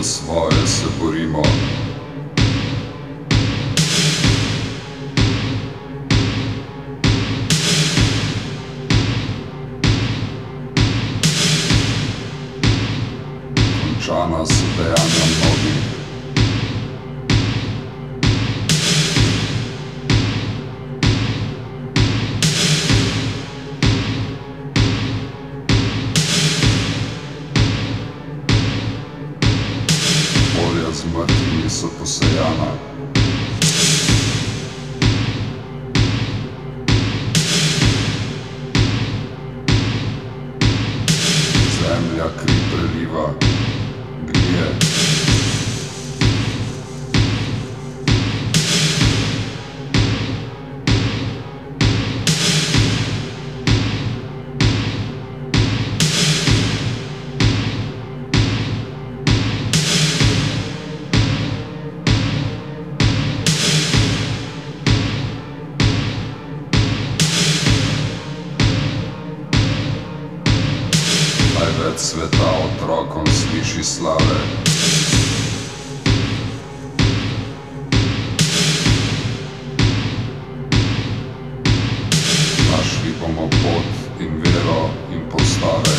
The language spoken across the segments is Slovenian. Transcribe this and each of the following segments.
za svoje se borimo. Končana so dejanja mnogih. Polja z mrtvimi so posejana. Zemlja kri preliva, grije. Največ sveta otrokom sliši slave. Našli bomo pot in vero in postave.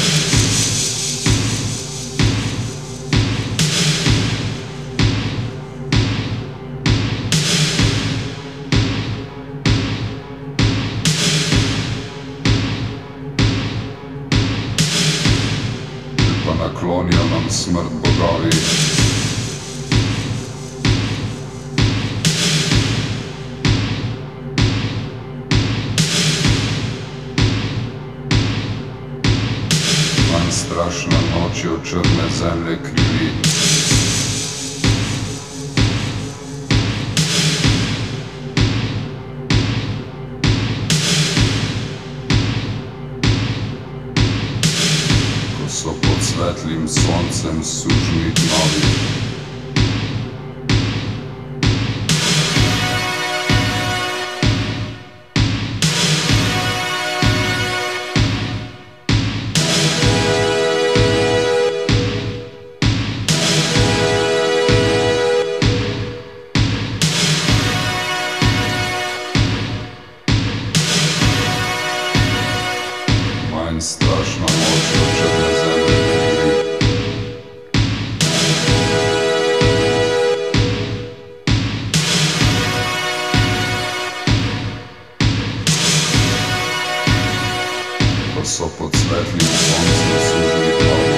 Pa naklonijo nam smrt bogovi. Manj strašna noč je od črne zemlje krivi. So pod svetlim soncem sužnji gnovi. Manj strašna noč je od črne zemlje krivi. Ko so pod svetlim soncem sužnji gnovi.